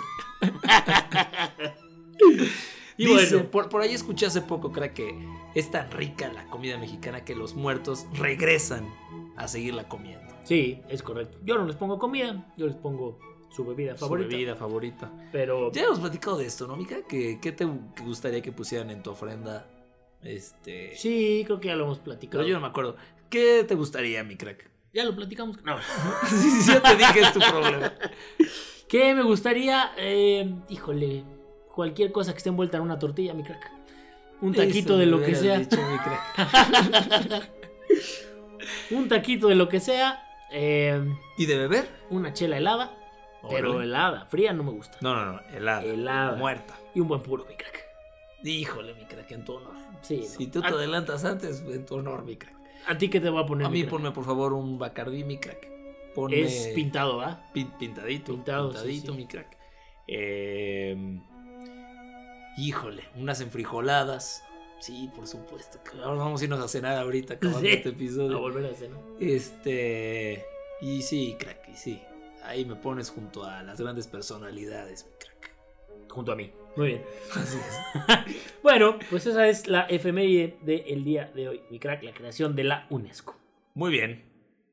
[SPEAKER 3] Y
[SPEAKER 1] Dice,
[SPEAKER 3] bueno,
[SPEAKER 1] por, por ahí escuché hace poco, crack, que es tan rica la comida mexicana que los muertos regresan a seguirla comiendo.
[SPEAKER 3] sí, es correcto. Yo no les pongo comida, yo les pongo su bebida favorita.
[SPEAKER 1] Su bebida favorita.
[SPEAKER 3] Pero
[SPEAKER 1] Ya hemos platicado de esto, ¿no, Mica? ¿Qué, qué te gustaría que pusieran en tu ofrenda? Este...
[SPEAKER 3] sí, creo que ya lo hemos platicado.
[SPEAKER 1] Pero yo no me acuerdo. ¿Qué te gustaría, mi crack?
[SPEAKER 3] Ya lo platicamos. No.
[SPEAKER 1] Sí, sí, ya te dije, es tu problema.
[SPEAKER 3] ¿Qué me gustaría? Eh, híjole, cualquier cosa que esté envuelta en una tortilla, mi crack. Un taquito
[SPEAKER 1] Eso
[SPEAKER 3] de
[SPEAKER 1] me
[SPEAKER 3] lo que
[SPEAKER 1] hubieras
[SPEAKER 3] sea.
[SPEAKER 1] dicho, mi crack.
[SPEAKER 3] Un taquito de lo que sea. Eh,
[SPEAKER 1] ¿Y de beber?
[SPEAKER 3] una chela helada. Pero
[SPEAKER 1] Órale.
[SPEAKER 3] helada, fría no me gusta.
[SPEAKER 1] No, no, no, helada.
[SPEAKER 3] Helada.
[SPEAKER 1] Muerta.
[SPEAKER 3] Y un buen puro, mi crack.
[SPEAKER 1] Híjole, mi crack, en tu honor.
[SPEAKER 3] Sí.
[SPEAKER 1] Si
[SPEAKER 3] no.
[SPEAKER 1] tú te
[SPEAKER 3] ¿A,
[SPEAKER 1] adelantas antes, en tu honor, mi crack.
[SPEAKER 3] a ti qué te voy a poner?
[SPEAKER 1] A
[SPEAKER 3] mi
[SPEAKER 1] mí
[SPEAKER 3] crack?
[SPEAKER 1] ponme, por favor, un Bacardí, mi crack. Ponme...
[SPEAKER 3] Es pintado, ¿va?
[SPEAKER 1] Pin- pintadito.
[SPEAKER 3] Pintado,
[SPEAKER 1] pintadito,
[SPEAKER 3] sí, sí.
[SPEAKER 1] mi crack. Eh, híjole, unas enfrijoladas. Sí, por supuesto. Ahora vamos a irnos a cenar ahorita acabando
[SPEAKER 3] Sí.
[SPEAKER 1] este
[SPEAKER 3] A
[SPEAKER 1] episodio.
[SPEAKER 3] volver a cenar.
[SPEAKER 1] Este... Y sí, crack, y sí. Ahí me pones junto a las grandes personalidades, mi crack.
[SPEAKER 3] Junto a mí. Muy bien.
[SPEAKER 1] Así es.
[SPEAKER 3] Bueno, pues esa es la efeméride del día de hoy, mi crack, la creación de la UNESCO.
[SPEAKER 1] Muy bien.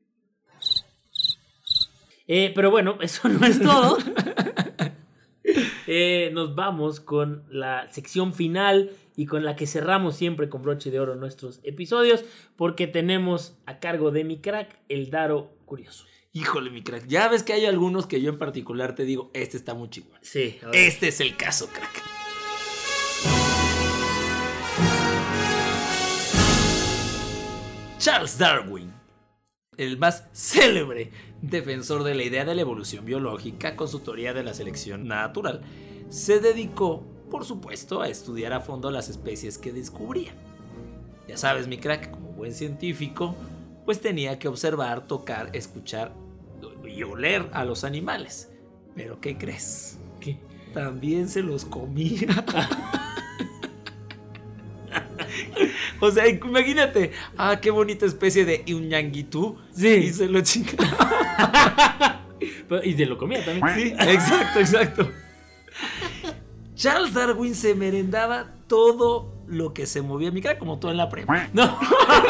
[SPEAKER 3] Eh, pero bueno, eso no es todo. Eh, nos vamos con la sección final y con la que cerramos siempre con broche de oro nuestros episodios, porque tenemos a cargo de mi crack el Daro Curioso.
[SPEAKER 1] Híjole, mi crack. Ya ves que hay algunos que yo en particular te digo, este está muy chingón.
[SPEAKER 3] Sí,
[SPEAKER 1] Este es el caso, crack. Charles Darwin, el más célebre defensor de la idea de la evolución biológica con su teoría de la selección natural, se dedicó, por supuesto, a estudiar a fondo las especies que descubría. Ya sabes, mi crack, como buen científico, pues tenía que observar, tocar, escuchar y oler a los animales. Pero ¿qué crees?
[SPEAKER 3] ¿Qué?
[SPEAKER 1] También se los comía. O sea, imagínate, ah, qué bonita especie de Iñanguitú.
[SPEAKER 3] Sí.
[SPEAKER 1] Y se lo chingaba.
[SPEAKER 3] Pero- y se lo comía también.
[SPEAKER 1] Sí, exacto, exacto. Charles Darwin se merendaba todo lo que se movía. Mi cara, como todo en la prepa.
[SPEAKER 3] No.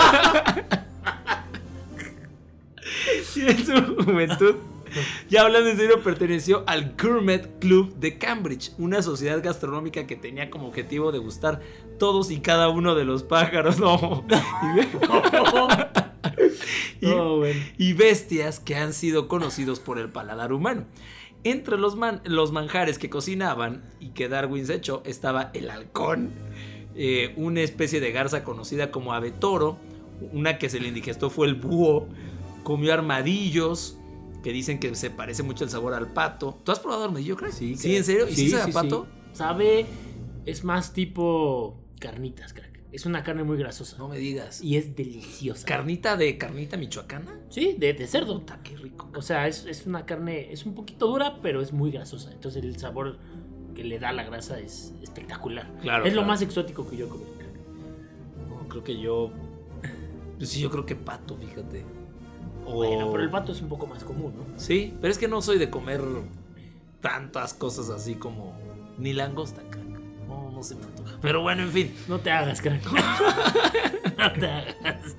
[SPEAKER 1] Sí, en su juventud. Ya hablando en serio, perteneció al Gourmet Club de Cambridge, una sociedad gastronómica que tenía como objetivo degustar todos y cada uno de los pájaros. No. y,
[SPEAKER 3] Oh, bueno.
[SPEAKER 1] y bestias que han sido conocidos por el paladar humano. Entre los, man, los manjares que cocinaban y que Darwin se echó estaba el halcón, eh, una especie de garza conocida como ave toro, una que se le indigestó fue el búho, comió armadillos, que dicen que se parece mucho el sabor al pato. ¿Tú has probado armadillo, crees?
[SPEAKER 3] Sí,
[SPEAKER 1] ¿Sí, en serio? ¿Y sí,
[SPEAKER 3] sí
[SPEAKER 1] sabe a
[SPEAKER 3] sí,
[SPEAKER 1] pato?
[SPEAKER 3] sí. Sabe, es más tipo carnitas, crack. Es una carne muy grasosa.
[SPEAKER 1] No me digas.
[SPEAKER 3] Y es deliciosa.
[SPEAKER 1] ¿Carnita de carnita michoacana?
[SPEAKER 3] Sí, de, de cerdo.
[SPEAKER 1] Puta, qué rico.
[SPEAKER 3] O sea, es, es una carne, es un poquito dura, pero es muy grasosa. Entonces el sabor que le da la grasa es espectacular.
[SPEAKER 1] Claro,
[SPEAKER 3] es lo
[SPEAKER 1] claro.
[SPEAKER 3] más exótico que yo he comido.
[SPEAKER 1] No, creo que yo... Pues sí, yo creo que pato, fíjate. O...
[SPEAKER 3] Bueno, pero el pato es un poco más común, ¿no?
[SPEAKER 1] Sí, pero es que no soy de comer tantas cosas así como... Ni langosta, crack. No, no se me antoja. Pero bueno, en fin.
[SPEAKER 3] No te hagas, crack. No te hagas.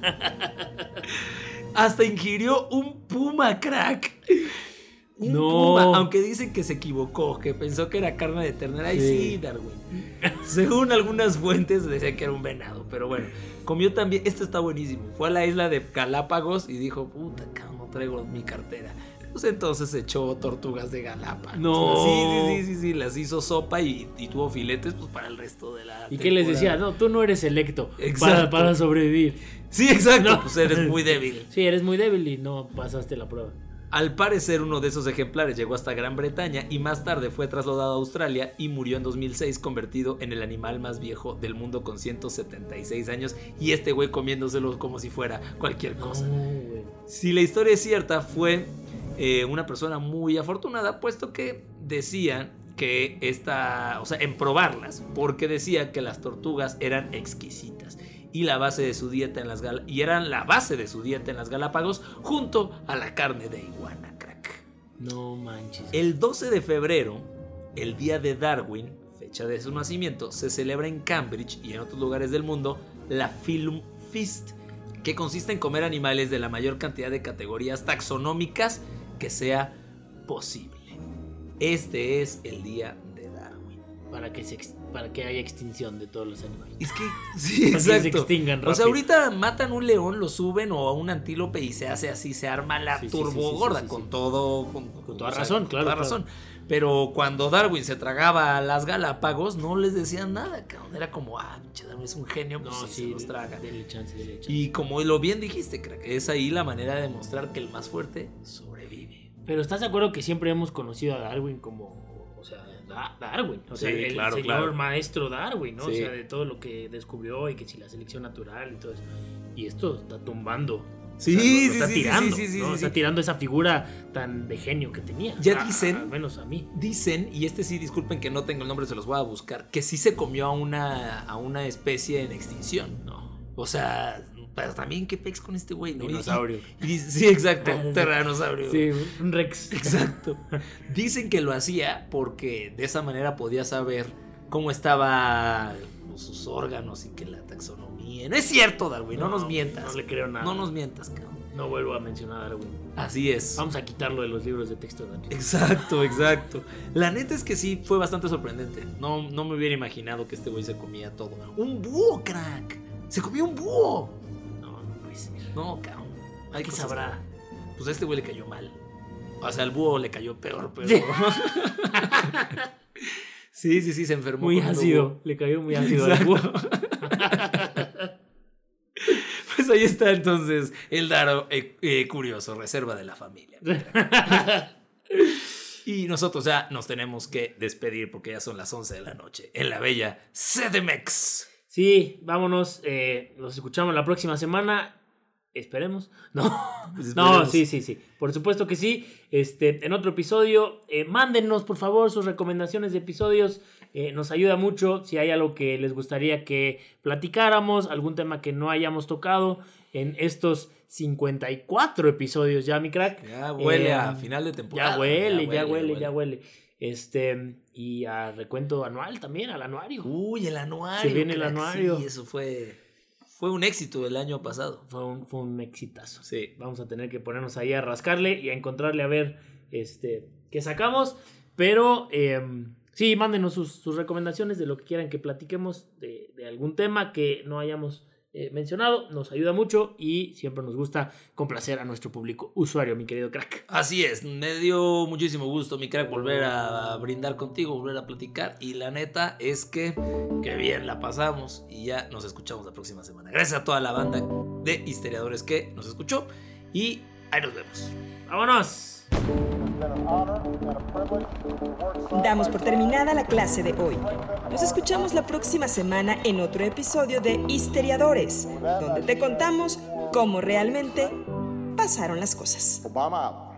[SPEAKER 1] Hasta ingirió un puma, crack. Un
[SPEAKER 3] No.
[SPEAKER 1] puma, aunque dicen que se equivocó, que pensó que era carne de ternera. Y
[SPEAKER 3] Sí.
[SPEAKER 1] sí, Darwin. Según algunas fuentes decía que era un venado, pero bueno. Comió también, esto está buenísimo. Fue a la isla de Galápagos y dijo, puta, cabrón, no traigo mi cartera. Pues entonces echó tortugas de Galápagos.
[SPEAKER 3] No.
[SPEAKER 1] Sí, sí, sí, sí, sí, las hizo sopa y, y tuvo filetes pues para el resto de la
[SPEAKER 3] ¿Y qué les decía?
[SPEAKER 1] temporada.
[SPEAKER 3] No, tú no eres selecto para,
[SPEAKER 1] Exacto.
[SPEAKER 3] para sobrevivir.
[SPEAKER 1] Sí, exacto,
[SPEAKER 3] No.
[SPEAKER 1] pues eres muy débil.
[SPEAKER 3] Sí, eres muy débil y no pasaste la prueba.
[SPEAKER 1] Al parecer uno de esos ejemplares llegó hasta Gran Bretaña y más tarde fue trasladado a Australia y murió en dos mil seis convertido en el animal más viejo del mundo con ciento setenta y seis años y este güey comiéndoselo como si fuera cualquier cosa.
[SPEAKER 3] No, güey.
[SPEAKER 1] Si la historia es cierta, fue eh, una persona muy afortunada, puesto que decían que esta, o sea, en probarlas, porque decía que las tortugas eran exquisitas y la base de su dieta en las Gal- y eran la base de su dieta en las Galápagos junto a la carne de iguana, crack.
[SPEAKER 3] No manches.
[SPEAKER 1] El doce de febrero, el día de Darwin, fecha de su nacimiento, se celebra en Cambridge y en otros lugares del mundo la Film Feast, que consiste en comer animales de la mayor cantidad de categorías taxonómicas que sea posible. Este es el día de Darwin.
[SPEAKER 3] Para que, se ex- para que haya extinción de todos los animales.
[SPEAKER 1] Es que, sí,
[SPEAKER 3] Para que se
[SPEAKER 1] exacto.
[SPEAKER 3] extingan
[SPEAKER 1] O sea,
[SPEAKER 3] rápido.
[SPEAKER 1] ahorita matan un león, lo suben o a un antílope y se hace así, se arma la
[SPEAKER 3] Sí, sí,
[SPEAKER 1] turbo
[SPEAKER 3] sí, sí, sí,
[SPEAKER 1] gorda
[SPEAKER 3] sí, sí.
[SPEAKER 1] con todo. Con,
[SPEAKER 3] Con toda
[SPEAKER 1] o sea,
[SPEAKER 3] razón,
[SPEAKER 1] con
[SPEAKER 3] claro,
[SPEAKER 1] toda
[SPEAKER 3] claro.
[SPEAKER 1] razón. Pero cuando Darwin se tragaba a las Galápagos, no les decían nada, cabrón. Era como, ah, pinche Darwin es un genio, pues
[SPEAKER 3] No,
[SPEAKER 1] sí,
[SPEAKER 3] sí,
[SPEAKER 1] se los traga.
[SPEAKER 3] Dele chance, dele chance.
[SPEAKER 1] Y como lo bien dijiste, crack, es ahí la manera de demostrar que el más fuerte sobrevive.
[SPEAKER 3] Pero ¿estás de acuerdo que siempre hemos conocido a Darwin como, o sea, Da- Darwin? O sea,
[SPEAKER 1] Sí,
[SPEAKER 3] el
[SPEAKER 1] claro,
[SPEAKER 3] señor
[SPEAKER 1] claro.
[SPEAKER 3] maestro Darwin, ¿no?
[SPEAKER 1] Sí.
[SPEAKER 3] O sea, de todo lo que descubrió y que si la selección natural y todo eso. Y esto está tumbando.
[SPEAKER 1] Sí,
[SPEAKER 3] O sea, lo- lo
[SPEAKER 1] sí,
[SPEAKER 3] está
[SPEAKER 1] sí,
[SPEAKER 3] tirando,
[SPEAKER 1] sí, sí, sí,
[SPEAKER 3] ¿no?
[SPEAKER 1] sí,
[SPEAKER 3] Está
[SPEAKER 1] sí.
[SPEAKER 3] tirando esa figura tan de genio que tenía.
[SPEAKER 1] Ya
[SPEAKER 3] A-
[SPEAKER 1] dicen-
[SPEAKER 3] Al menos a mí.
[SPEAKER 1] Dicen, y este sí, disculpen que no tengo el nombre, se los voy a buscar, que sí se comió a una, a una especie en extinción.
[SPEAKER 3] No.
[SPEAKER 1] O sea, pero también qué pex con este güey, ¿no?
[SPEAKER 3] Dinosaurio.
[SPEAKER 1] Y- y- sí, exacto, terranosaurio.
[SPEAKER 3] Sí, un Rex.
[SPEAKER 1] Exacto. Dicen que lo hacía porque de esa manera podía saber cómo estaban sus órganos y que la taxonomía. No es cierto, Darwin, no, nos mientas.
[SPEAKER 3] No le creo nada.
[SPEAKER 1] No nos mientas, cabrón.
[SPEAKER 3] No vuelvo a mencionar a Darwin.
[SPEAKER 1] Así es.
[SPEAKER 3] Vamos a quitarlo de los libros de texto de Darwin.
[SPEAKER 1] Exacto, exacto. La neta es que sí fue bastante sorprendente. No, no me hubiera imaginado que este güey se comía todo. Un búho, crack. Se comió un búho.
[SPEAKER 3] No, no puede ser.
[SPEAKER 1] No, cabrón. Hay
[SPEAKER 3] ¿Qué
[SPEAKER 1] cosas
[SPEAKER 3] sabrá?
[SPEAKER 1] que- Pues a este güey le cayó mal. O sea, al búho le cayó peor, pero. Sí, sí, sí, se enfermó.
[SPEAKER 3] Muy
[SPEAKER 1] comiendo
[SPEAKER 3] ácido.
[SPEAKER 1] búho.
[SPEAKER 3] Le cayó muy ácido al
[SPEAKER 1] Exacto.
[SPEAKER 3] búho.
[SPEAKER 1] Pues ahí está entonces el Daro eh, eh, curioso, reserva de la familia. Y nosotros ya nos tenemos que despedir porque ya son las once de la noche en la bella C D M X.
[SPEAKER 3] Sí, vámonos. Eh, nos escuchamos la próxima semana. Esperemos. No,
[SPEAKER 1] Pues
[SPEAKER 3] no,
[SPEAKER 1] esperemos.
[SPEAKER 3] sí, sí, sí. Por supuesto que sí. Este, en otro episodio, eh, mándennos por favor sus recomendaciones de episodios. Eh, nos ayuda mucho si hay algo que les gustaría que platicáramos, algún tema que no hayamos tocado en estos cincuenta y cuatro episodios ya, mi crack.
[SPEAKER 1] Ya huele
[SPEAKER 3] Eh,
[SPEAKER 1] a final de temporada.
[SPEAKER 3] Ya huele, ya huele, ya huele. Este, y a recuento anual también, al anuario.
[SPEAKER 1] Uy, el anuario.
[SPEAKER 3] Se viene el
[SPEAKER 1] crack,
[SPEAKER 3] anuario.
[SPEAKER 1] Sí, eso fue, fue un éxito el año pasado.
[SPEAKER 3] Fue un, fue un exitazo.
[SPEAKER 1] Sí.
[SPEAKER 3] Vamos a tener que ponernos ahí a rascarle y a encontrarle a ver este, qué sacamos. Pero eh, sí, mándenos sus, sus recomendaciones de lo que quieran que platiquemos, de, de algún tema que no hayamos eh, mencionado, nos ayuda mucho y siempre nos gusta complacer a nuestro público usuario, mi querido crack.
[SPEAKER 1] Así es, me dio muchísimo gusto, mi crack, volver a brindar contigo, volver a platicar. Y la neta es que, que bien la pasamos y ya nos escuchamos la próxima semana. Gracias a toda la banda de historiadores que nos escuchó y ahí nos vemos.
[SPEAKER 3] ¡Vámonos!
[SPEAKER 2] Damos por terminada la clase de hoy. Nos escuchamos la próxima semana en otro episodio de Historiadores, donde te contamos cómo realmente pasaron las cosas.
[SPEAKER 5] Obama out.